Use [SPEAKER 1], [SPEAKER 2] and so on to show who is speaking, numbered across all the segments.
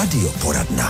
[SPEAKER 1] Radioporadna.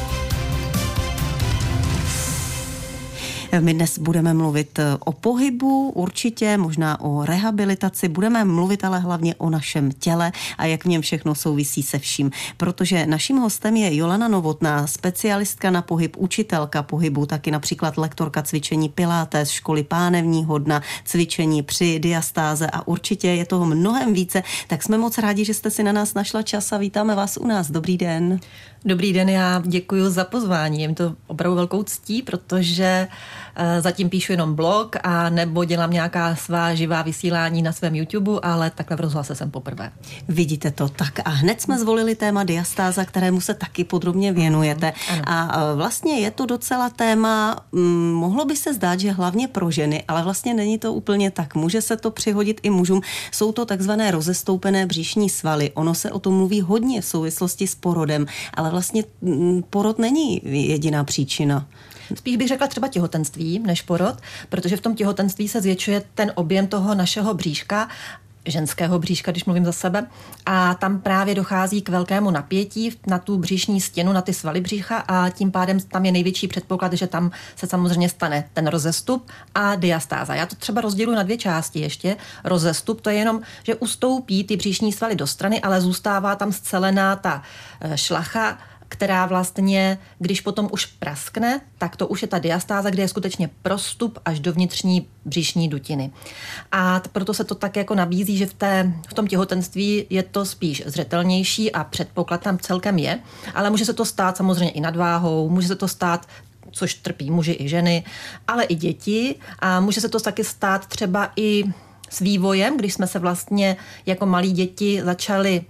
[SPEAKER 2] My dnes budeme mluvit o pohybu, určitě, možná o rehabilitaci, budeme mluvit ale hlavně o našem těle a jak v něm všechno souvisí se vším. Protože naším hostem je Jolana Novotná, specialistka na pohyb, učitelka pohybu, taky například lektorka cvičení Pilates, školy pánevního dna, cvičení při diastáze a určitě je toho mnohem více. Tak jsme moc rádi, že jste si na nás našla čas a vítáme vás u nás. Dobrý den.
[SPEAKER 3] Dobrý den, já děkuji za pozvání. Je mi to opravdu velkou ctí, protože zatím píšu jenom blog a nebo dělám nějaká svá živá vysílání na svém YouTube, ale takhle v rozhlase jsem poprvé.
[SPEAKER 2] Vidíte to tak a hned jsme zvolili téma diastáza, kterému se taky podrobně věnujete. A vlastně je to docela téma, mohlo by se zdát, že hlavně pro ženy, ale vlastně není to úplně tak. Může se to přihodit i mužům. Jsou to takzvané rozestoupené břišní svaly. Ono se o tom mluví hodně v souvislosti s porodem, ale vlastně porod není jediná příčina.
[SPEAKER 3] Spíš bych řekla třeba těhotenství než porod, protože v tom těhotenství se zvětšuje ten objem toho našeho bříška, ženského bříška, když mluvím za sebe, a tam právě dochází k velkému napětí na tu břišní stěnu, na ty svaly břicha a tím pádem tam je největší předpoklad, že tam se samozřejmě stane ten rozestup a diastáza. Já to třeba rozděluji na dvě části ještě. Rozestup, to je jenom, že ustoupí ty bříšní svaly do strany, ale zůstává tam scelená ta šlacha, která vlastně, když potom už praskne, tak to už je ta diastáza, kde je skutečně prostup až do vnitřní břišní dutiny. A proto se to tak jako nabízí, že v tom těhotenství je to spíš zřetelnější a předpoklad tam celkem je, ale může se to stát samozřejmě i nadváhou, může se to stát, což trpí muži i ženy, ale i děti a může se to taky stát třeba i s vývojem, když jsme se vlastně jako malí děti začali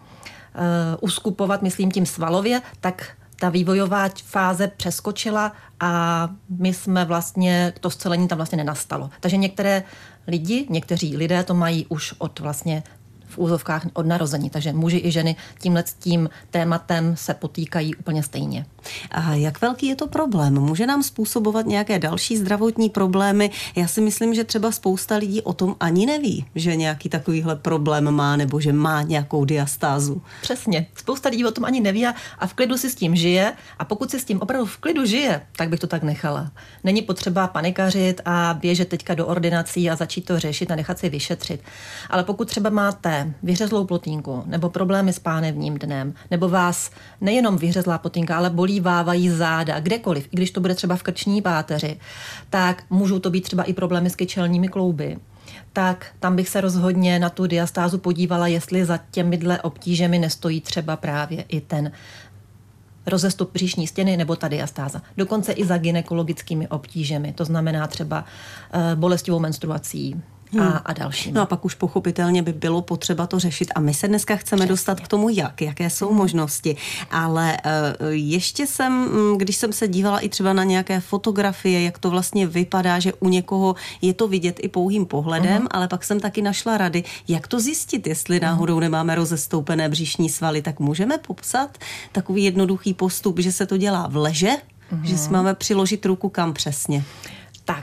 [SPEAKER 3] uskupovat, myslím tím svalově, tak ta vývojová fáze přeskočila a my jsme vlastně, to scelení tam vlastně nenastalo. Takže někteří lidé to mají už od vlastně v úzovkách od narození, takže muži i ženy tím tématem se potýkají úplně stejně.
[SPEAKER 2] A jak velký je to problém? Může nám způsobovat nějaké další zdravotní problémy? Já si myslím, že třeba spousta lidí o tom ani neví, že nějaký takovýhle problém má nebo že má nějakou diastázu.
[SPEAKER 3] Přesně. Spousta lidí o tom ani neví a v klidu si s tím žije a pokud si s tím opravdu v klidu žije, tak bych to tak nechala. Není potřeba panikařit a běžet teďka do ordinací a začít to řešit a nechat si vyšetřit. Ale pokud třeba máte vyhřezlou plotínku nebo problémy s pánevním dnem, nebo vás nejenom vyhřezlá plotínka, ale bolí, vávají záda, kdekoliv, i když to bude třeba v krční páteři, tak můžou to být třeba i problémy s kyčelními klouby. Tak tam bych se rozhodně na tu diastázu podívala, jestli za těmihle obtížemi nestojí třeba právě i ten rozestup břišní stěny nebo ta diastáza. Dokonce i za gynekologickými obtížemi, to znamená třeba bolestivou menstruací, a další.
[SPEAKER 2] No a pak už pochopitelně by bylo potřeba to řešit a my se dneska chceme dostat k tomu, jaké jsou možnosti. Ale ještě když jsem se dívala i třeba na nějaké fotografie, jak to vlastně vypadá, že u někoho je to vidět i pouhým pohledem, ale pak jsem taky našla rady, jak to zjistit, jestli náhodou nemáme rozestoupené břišní svaly, tak můžeme popsat takový jednoduchý postup, že se to dělá v leže, že si máme přiložit ruku kam přesně.
[SPEAKER 3] Tak,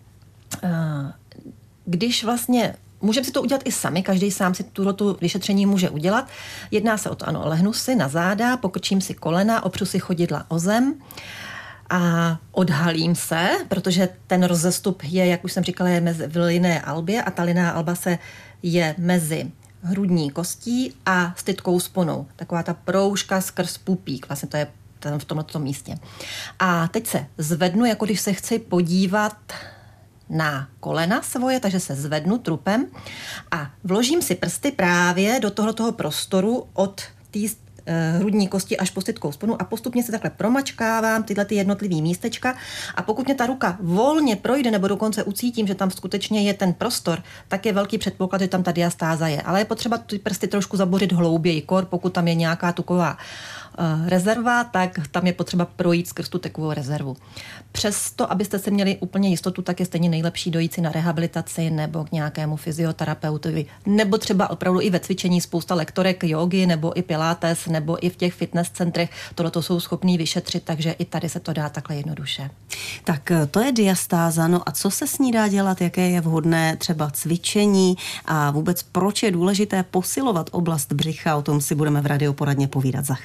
[SPEAKER 3] když vlastně, můžeme si to udělat i sami, každý sám si tuhletu vyšetření může udělat. Jedná se o to, ano, lehnu si na záda, pokrčím si kolena, opřu si chodidla o zem a odhalím se, protože ten rozestup je, jak už jsem říkala, je v linné albě a ta linná alba je mezi hrudní kostí a stytkou sponou. Taková ta proužka skrz pupík, vlastně to je v tomto místě. A teď se zvednu, jako když se chci podívat na kolena svoje, takže se zvednu trupem a vložím si prsty právě do tohoto prostoru od té hrudní kosti až po stytkou sponu a postupně se takhle promačkávám tyhle ty jednotlivý místečka a pokud mě ta ruka volně projde nebo dokonce ucítím, že tam skutečně je ten prostor, tak je velký předpoklad, že tam ta diastáza je. Ale je potřeba ty prsty trošku zabořit hlouběji, pokud tam je nějaká tuková rezerva, tak tam je potřeba projít skrz tu tekovou rezervu. Přesto, abyste si měli úplně jistotu, tak je stejně nejlepší dojít si na rehabilitaci nebo k nějakému fyzioterapeutovi, nebo třeba opravdu i ve cvičení spousta lektorek jógy nebo i pilates, nebo i v těch fitness centrech tohleto jsou schopní vyšetřit, takže i tady se to dá takhle jednoduše.
[SPEAKER 2] Tak to je diastáza, no a co se s ní dá dělat, jaké je vhodné třeba cvičení a vůbec proč je důležité posilovat oblast břicha, o tom si budeme v Radioporadně povídat za chvíli.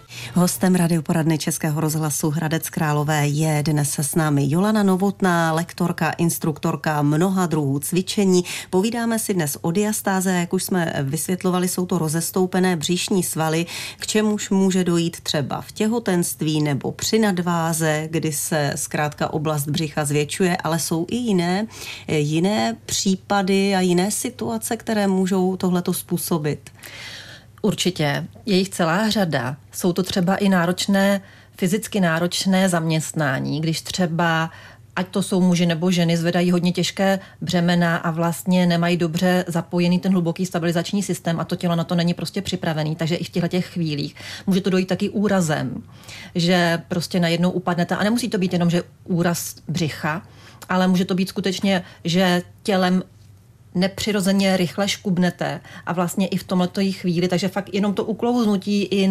[SPEAKER 2] Hostem radioporadny Českého rozhlasu Hradec Králové je dnes s námi Jolana Novotná, lektorka, instruktorka mnoha druhů cvičení. Povídáme si dnes o diastáze, jak už jsme vysvětlovali, jsou to rozestoupené břišní svaly, k čemuž může dojít třeba v těhotenství nebo při nadváze, kdy se zkrátka oblast břicha zvětšuje, ale jsou i jiné případy a jiné situace, které můžou tohleto způsobit.
[SPEAKER 3] Určitě, je jich celá řada. Jsou to třeba i fyzicky náročné zaměstnání, když třeba, ať to jsou muži nebo ženy, zvedají hodně těžké břemena a vlastně nemají dobře zapojený ten hluboký stabilizační systém a to tělo na to není prostě připravený, takže i v těchto chvílích může to dojít taky úrazem, že prostě najednou upadnete a nemusí to být jenom, že úraz břicha, ale může to být skutečně, že tělem nepřirozeně rychle škubnete a vlastně i v tomto chvíli, takže fakt jenom to uklouznutí i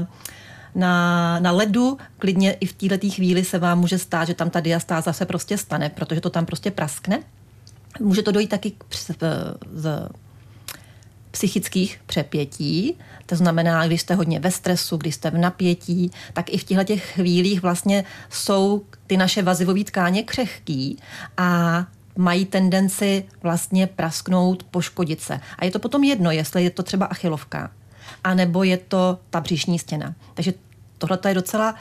[SPEAKER 3] na ledu, klidně i v této chvíli se vám může stát, že tam ta diastáza se prostě stane, protože to tam prostě praskne. Může to dojít taky z psychických přepětí, to znamená, když jste hodně ve stresu, když jste v napětí, tak i v těchto chvílích vlastně jsou ty naše vazivové tkáně křehký a mají tendenci vlastně prasknout, poškodit se. A je to potom jedno, jestli je to třeba achilovka, anebo je to ta břišní stěna. Takže tohle je docela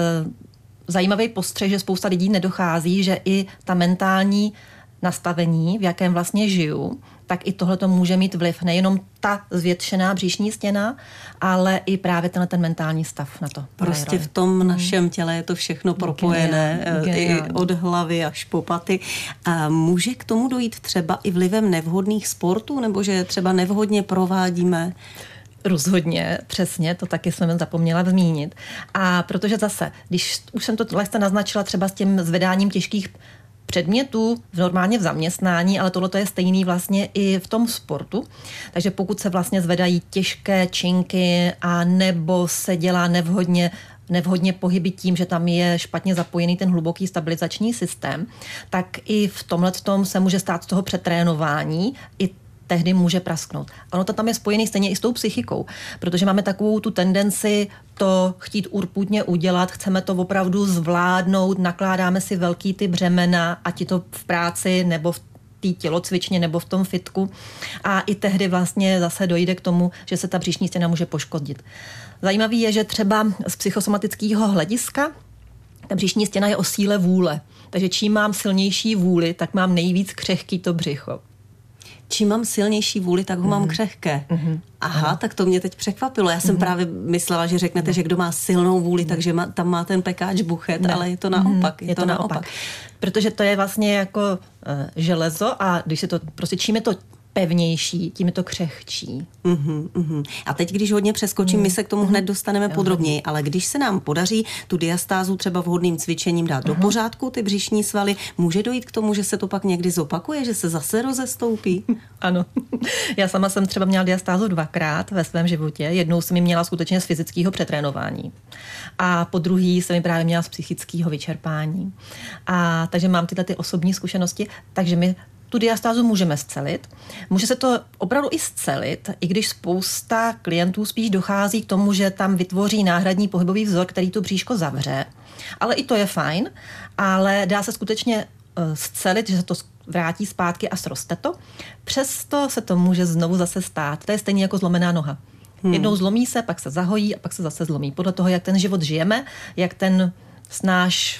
[SPEAKER 3] zajímavý postřeh, že spousta lidí nedochází, že i ta mentální nastavení, v jakém vlastně žiju, tak i tohle to může mít vliv. Nejenom ta zvětšená bříšní stěna, ale i právě ten mentální stav na to.
[SPEAKER 2] Prostě v tom našem těle je to všechno propojené, i od hlavy až po paty. A může k tomu dojít třeba i vlivem nevhodných sportů, nebo že třeba nevhodně provádíme?
[SPEAKER 3] Rozhodně, přesně, to taky jsem zapomněla zmínit. A protože zase, když už jsem to lehce naznačila třeba s tím zvedáním těžkých předmětů normálně v zaměstnání, ale tohle je stejný vlastně i v tom sportu. Takže pokud se vlastně zvedají těžké činky a nebo se dělá nevhodně pohyby tím, že tam je špatně zapojený ten hluboký stabilizační systém, tak i v tomhletom se může stát z toho přetrénování i tehdy může prasknout. Ono to tam je spojený stejně i s tou psychikou, protože máme takovou tu tendenci to chtít urputně udělat, chceme to opravdu zvládnout, nakládáme si velký ty břemena, ať je to v práci nebo v té tělocvičně nebo v tom fitku a i tehdy vlastně zase dojde k tomu, že se ta břišní stěna může poškodit. Zajímavý je, že třeba z psychosomatického hlediska ta břišní stěna je o síle vůle, takže čím mám silnější vůli, tak mám nejvíc křehký to břicho.
[SPEAKER 2] Čím mám silnější vůli, tak ho mám křehké. Aha, tak to mě teď překvapilo. Já jsem právě myslela, že řeknete, že kdo má silnou vůli, takže tam má ten pekáč buchet, ale je to naopak.
[SPEAKER 3] Je to naopak. Protože to je vlastně jako železo a když se to, prostě čím je to pevnější, tím je to křehčí.
[SPEAKER 2] A teď, když hodně přeskočím, my se k tomu hned dostaneme podrobněji, ale když se nám podaří tu diastázu třeba vhodným cvičením dát do pořádku, ty břišní svaly, může dojít k tomu, že se to pak někdy zopakuje, že se zase rozestoupí?
[SPEAKER 3] Ano. Já sama jsem třeba měla diastázu 2krát ve svém životě. Jednou jsem ji měla skutečně z fyzického přetrénování. A po druhý jsem ji právě měla z psychického vyčerpání. A takže mám tyhle ty osobní zkušenosti, takže my tu diastázu můžeme scelit. Může se to opravdu i scelit, i když spousta klientů spíš dochází k tomu, že tam vytvoří náhradní pohybový vzor, který to bříško zavře. Ale i to je fajn, ale dá se skutečně scelit, že se to vrátí zpátky a sroste to. Přesto se to může znovu zase stát. To je stejně jako zlomená noha. Jednou zlomí se, pak se zahojí a pak se zase zlomí. Podle toho, jak ten život žijeme, jak ten náš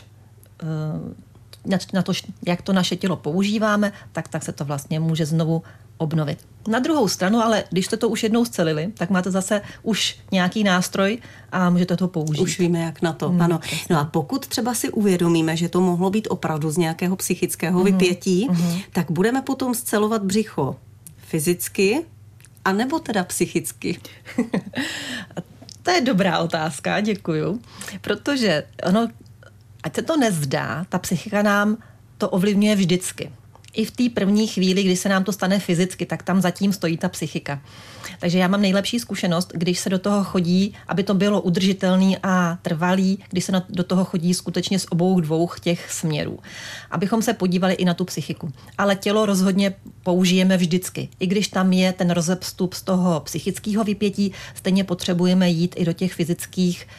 [SPEAKER 3] na to, jak to naše tělo používáme, tak se to vlastně může znovu obnovit. Na druhou stranu, ale když jste to už jednou scelili, tak máte zase už nějaký nástroj a můžete to použít.
[SPEAKER 2] Už víme, jak na to. Ano. No a pokud třeba si uvědomíme, že to mohlo být opravdu z nějakého psychického vypětí, tak budeme potom scelovat břicho fyzicky, anebo teda psychicky?
[SPEAKER 3] To je dobrá otázka, děkuju. Protože ať se to nezdá, ta psychika nám to ovlivňuje vždycky. i v té první chvíli, kdy se nám to stane fyzicky, tak tam zatím stojí ta psychika. Takže já mám nejlepší zkušenost, když se do toho chodí, aby to bylo udržitelný a trvalý, když se do toho chodí skutečně z obou dvou těch směrů. Abychom se podívali i na tu psychiku. Ale tělo rozhodně použijeme vždycky. I když tam je ten rozevstup z toho psychického vypětí, stejně potřebujeme jít i do těch fyzických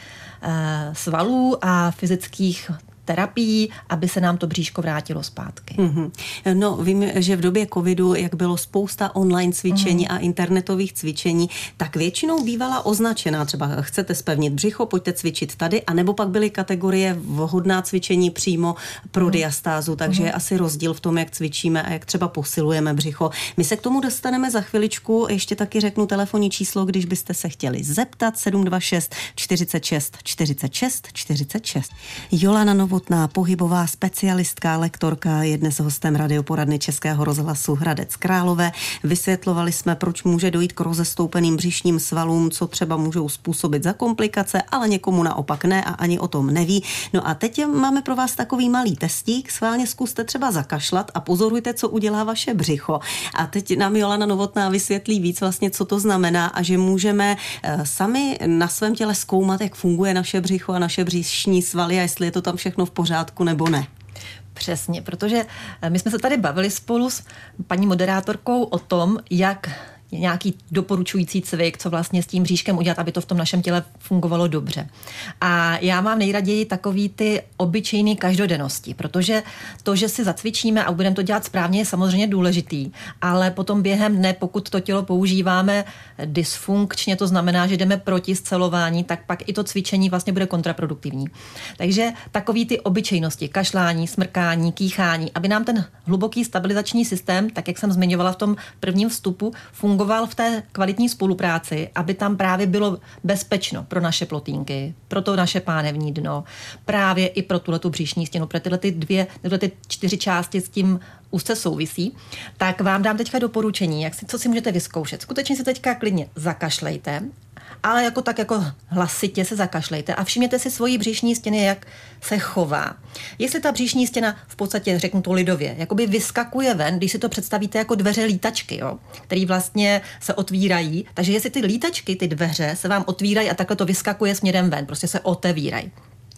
[SPEAKER 3] svalů a fyzických terapií, aby se nám to bříško vrátilo zpátky.
[SPEAKER 2] Mm-hmm. No, vím, že v době covidu, jak bylo spousta online cvičení a internetových cvičení, tak většinou bývala označená, třeba chcete zpevnit břicho, pojďte cvičit tady, anebo pak byly kategorie vhodná cvičení přímo pro diastázu, takže je asi rozdíl v tom, jak cvičíme a jak třeba posilujeme břicho. My se k tomu dostaneme za chviličku, ještě taky řeknu telefonní číslo, když byste se chtěli zeptat, 726 46 46 46. Jolana Novotná, pohybová specialistka, lektorka, je dnes hostem radioporadny Českého rozhlasu Hradec Králové. Vysvětlovali jsme, proč může dojít k rozestoupeným břišním svalům, co třeba můžou způsobit za komplikace, ale někomu naopak ne a ani o tom neví. No a teď máme pro vás takový malý testík, schválně zkuste třeba zakašlat a pozorujte, co udělá vaše břicho. A teď nám Jolana Novotná vysvětlí víc vlastně, co to znamená a že můžeme sami na svém těle zkoumat, jak funguje naše břicho a naše břišní svaly a jestli je to tam všechno v pořádku nebo ne.
[SPEAKER 3] Přesně, protože my jsme se tady bavili spolu s paní moderátorkou o tom, jak nějaký doporučující cvik, co vlastně s tím bříškem udělat, aby to v tom našem těle fungovalo dobře. A já mám nejraději takový ty obyčejný každodennosti, protože to, že si zacvičíme a budeme to dělat správně, je samozřejmě důležitý, ale potom během dne, pokud to tělo používáme dysfunkčně, to znamená, že jdeme proti scelování, tak pak i to cvičení vlastně bude kontraproduktivní. Takže takový ty obyčejnosti, kašlání, smrkání, kýchání, aby nám ten hluboký stabilizační systém, tak jak jsem zmiňovala v tom prvním vstupu, fungoval v té kvalitní spolupráci, aby tam právě bylo bezpečno pro naše plotínky, pro to naše pánevní dno, právě i pro tuhletu břišní stěnu, pro tyhle ty 4 části s tím úzce souvisí, tak vám dám teďka doporučení, co si můžete vyzkoušet. Skutečně si teďka klidně zakašlejte, ale jako hlasitě se zakašlejte a všimněte si svojí břišní stěny, jak se chová. Jestli ta břišní stěna v podstatě, řeknu to lidově, jakoby vyskakuje ven, když si to představíte jako dveře lítačky, jo, který vlastně se otvírají, takže jestli ty lítačky, ty dveře se vám otvírají a takhle to vyskakuje směrem ven, prostě se otevírají.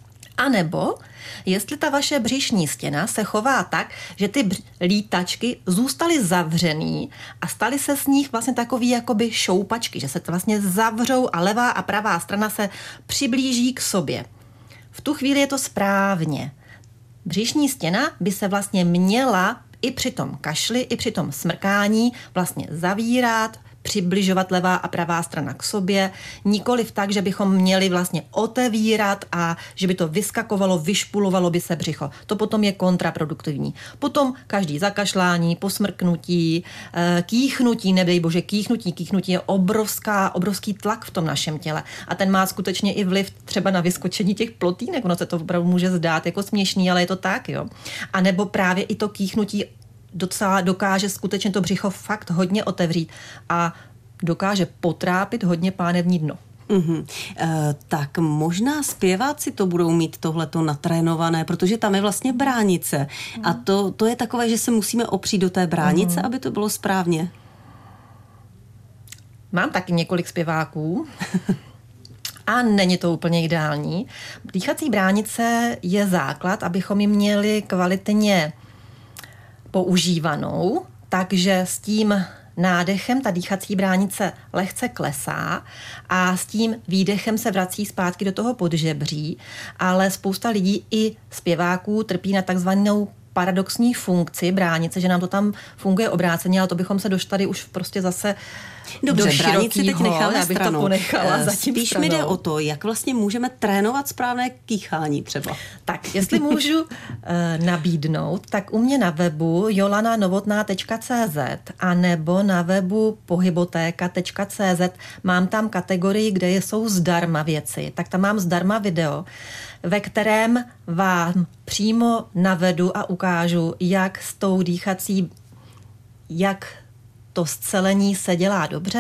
[SPEAKER 3] A nebo jestli ta vaše břišní stěna se chová tak, že ty lítačky zůstaly zavřený a staly se z nich vlastně takový jakoby šoupačky, že se to vlastně zavřou a levá a pravá strana se přiblíží k sobě. V tu chvíli je to správně. Břišní stěna by se vlastně měla i při tom kašli, i při tom smrkání vlastně zavírat, přibližovat levá a pravá strana k sobě, nikoliv tak, že bychom měli vlastně otevírat a že by to vyskakovalo, vyšpulovalo by se břicho. To potom je kontraproduktivní. Potom každý zakašlání, posmrknutí, kýchnutí, nedej bože, kýchnutí je obrovský tlak v tom našem těle a ten má skutečně i vliv třeba na vyskočení těch plotínek. Ono se to opravdu může zdát jako směšný, ale je to tak, jo. A nebo právě i to kýchnutí docela dokáže skutečně to břicho fakt hodně otevřít a dokáže potrápit hodně pánevní dno.
[SPEAKER 2] Tak možná zpěváci to budou mít tohleto natrénované, protože tam je vlastně bránice. A to je takové, že se musíme opřít do té bránice, aby to bylo správně.
[SPEAKER 3] Mám taky několik zpěváků. A není to úplně ideální. Dýchací bránice je základ, abychom ji měli kvalitně používanou, takže s tím nádechem ta dýchací bránice lehce klesá a s tím výdechem se vrací zpátky do toho podžebří, ale spousta lidí i zpěváků trpí na takzvanou paradoxní funkci bránice, že nám to tam funguje obráceně, ale to bychom se dostali už prostě zase
[SPEAKER 2] dobře,
[SPEAKER 3] do širokýho,
[SPEAKER 2] teď necháme
[SPEAKER 3] já bych
[SPEAKER 2] stranou.
[SPEAKER 3] To ponechala zatím
[SPEAKER 2] Spíš
[SPEAKER 3] stranou.
[SPEAKER 2] mi jde o to, jak vlastně můžeme trénovat správné kýchání třeba.
[SPEAKER 3] Tak, jestli můžu nabídnout, tak u mě na webu jolananovotná.cz a nebo na webu pohybotéka.cz mám tam kategorii, kde jsou zdarma věci. Tak tam mám zdarma video, ve kterém vám přímo navedu a ukážu, jak s tou dýchací, jak to scelení se dělá dobře.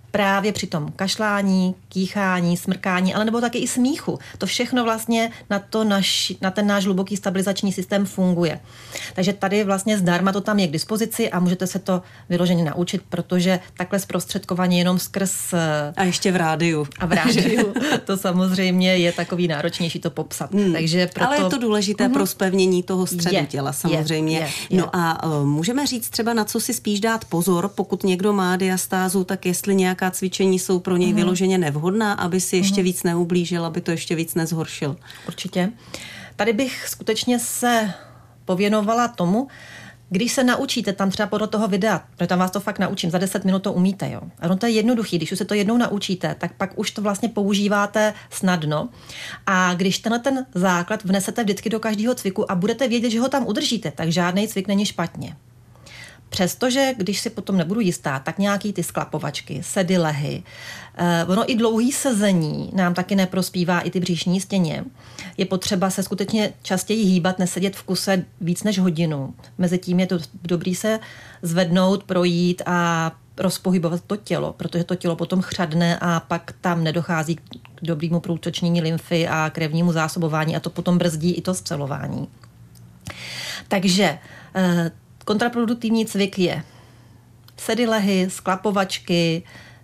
[SPEAKER 3] právě při tom kašlání, kýchání, smrkání, ale nebo taky i smíchu. To všechno vlastně na ten náš hluboký stabilizační systém funguje. Takže tady vlastně zdarma to tam je k dispozici a můžete se to vyloženě naučit, protože takhle zprostředkovaně jenom skrz...
[SPEAKER 2] A ještě v rádiu.
[SPEAKER 3] A v rádiu. To samozřejmě je takový náročnější to popsat. Takže proto...
[SPEAKER 2] Ale je to důležité pro zpevnění toho středu těla samozřejmě. No a můžeme říct třeba, na co si spíš dát pozor, pokud někdo má diastázu, tak jestli nějaká cvičení jsou pro něj vyloženě nevhodná, aby si ještě víc neublížil, aby to ještě víc nezhoršil. Určitě.
[SPEAKER 3] Tady bych skutečně se pověnovala tomu, když se naučíte tam třeba podle toho videa, protože tam vás to fakt naučím, za 10 minut to umíte, jo. A ono to je jednoduchý, když už se to jednou naučíte, tak pak už to vlastně používáte snadno. A když ten základ vnesete vždycky do každého cviku a budete vědět, že ho tam udržíte, tak žádný cvik není špatně. Přestože, když si potom nebudu jistá, tak nějaký ty sklapovačky, sedy, lehy, ono i dlouhý sezení nám taky neprospívá i ty břišní stěně. Je potřeba se skutečně častěji hýbat, nesedět v kuse víc než hodinu. Mezitím je to dobrý se zvednout, projít a rozpohybovat to tělo, protože to tělo potom chřadne a pak tam nedochází k dobrému průtočnění lymfy a krevnímu zásobování a to potom brzdí i to scelování. Takže kontraproduktivní cvik je sedy, lehy, sklapovačky,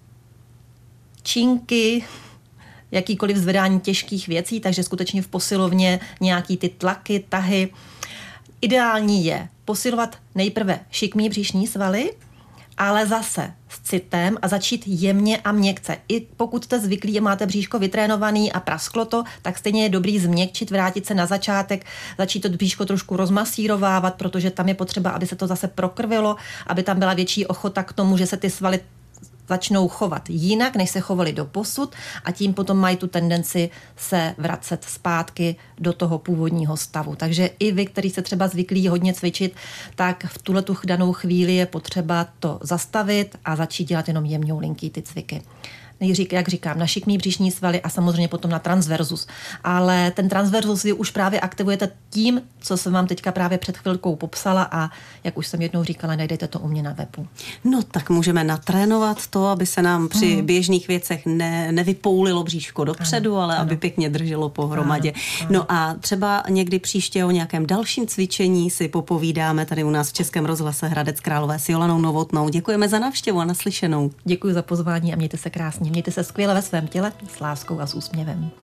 [SPEAKER 3] činky, jakýkoliv zvedání těžkých věcí, takže skutečně v posilovně nějaký ty tlaky, tahy. Ideální je posilovat nejprve šikmý břišní svaly, ale zase s citem a začít jemně a měkce. I pokud jste zvyklí a máte bříško vytrénovaný a prasklo to, tak stejně je dobrý změkčit, vrátit se na začátek, začít to bříško trošku rozmasírovávat, protože tam je potřeba, aby se to zase prokrvilo, aby tam byla větší ochota k tomu, že se ty svaly začnou chovat jinak, než se chovali doposud a tím potom mají tu tendenci se vracet zpátky do toho původního stavu. Takže i vy, který se třeba zvyklí hodně cvičit, tak v tuhletu danou chvíli je potřeba to zastavit a začít dělat jenom jemňoulinký ty cviky. Jak říkám, na šikmý břišní svaly a samozřejmě potom na transversus. Ale ten transversus vy už právě aktivujete tím, co jsem vám teďka právě před chvilkou popsala a jak už jsem jednou říkala, najdete to u mě na webu.
[SPEAKER 2] No tak můžeme natrénovat to, aby se nám při běžných věcech nevypoulilo bříško dopředu, ale aby pěkně drželo pohromadě. No a třeba někdy příště o nějakém dalším cvičení si popovídáme tady u nás v Českém rozhlase Hradec Králové s Jolanou Novotnou. Děkujeme za návštěvu a naslyšenou.
[SPEAKER 3] Děkuji za pozvání a mějte se krásně. Mějte se skvěle ve svém těle, s láskou a s úsměvem.